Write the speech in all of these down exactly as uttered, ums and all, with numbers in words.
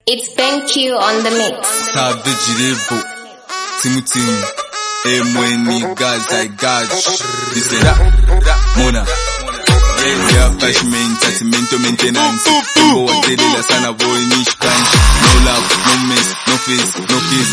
It's BenQ on the mix. Tabe Jirevo, Timu Timu, Emweni Gaza Gaj, Disera, Mona. Yeah, freshman, Tatimento maintenance. Go a daily la sana boy niche kind. No love, no miss, no face, no kiss.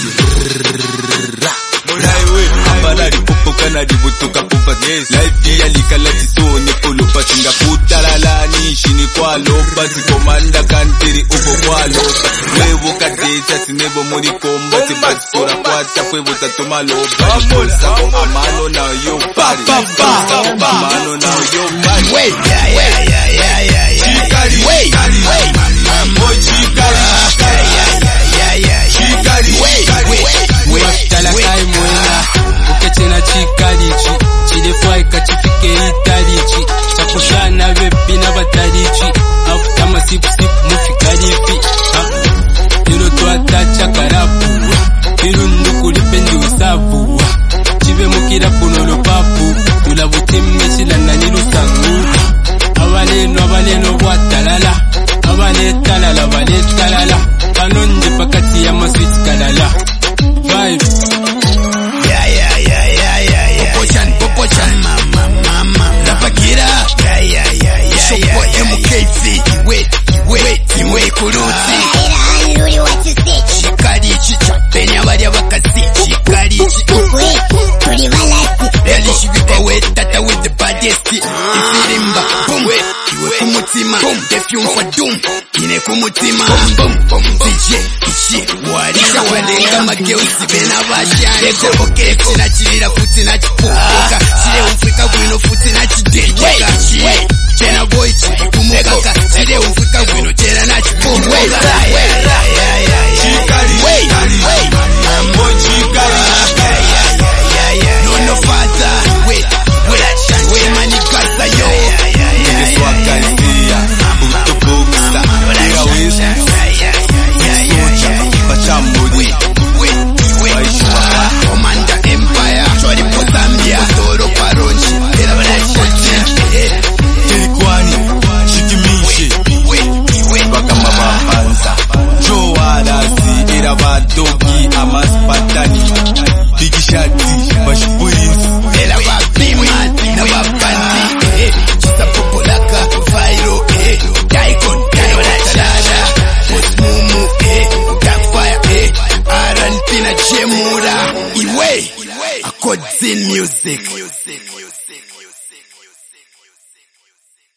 Mona iwe, ambana ripopo kana ributuka pupa. Life ya likala tiso ni polo patinga puta la la nishi ni kwa loba. Si komanda kantiri uko kwa loba. Wewo kadecha tinebo muri komba. Si basi kura kwata kwewo tatuma loba. Sapo amano na yo body. Sapo amano na yo body. Wait, yeah, yeah, yeah, yeah, yeah, yeah. Chikari, wait, wait, oh chikari, yeah, yeah, yeah, yeah, chikari, wait, wait, wait, Talakai mwena uketena chikari chi chilefwa ikachifike italichi chakushana vepi na batalichi afuta masipu sipu mufikarifi ilo tuatacha karapu ilo ndukulipe ndi usavu chive mukira punolo papu tulavutimishila na nilusangu abaleno abaleno bwatalala abaletalala abaletalala kanonje pakati ya maswiti kalala five. Yeah, yeah, yeah, yeah, yeah, yeah. Popochan, Popochan, mama, mama, Rapagira. Yeah, yeah, yeah, yeah, yeah. Boy, M K V. Wait, wait, wait, kuruti. Chikari chicha, penya bari abakazi. Chikari chicha. Turi balati. Really shibikwa we tata with the baddest. Ifirimba, boom, iwe kumutima. Defyum for doom, ine kumutima. Boom, boom, D J, ishi, warisha walenga mageuzi bena bashani. Eko oke, futina chirira, futina chipuka. Chile ufika wino, futina chidejeka. Chile, chena boy, chikumuka. Chile ufika wino, chena na chipuka.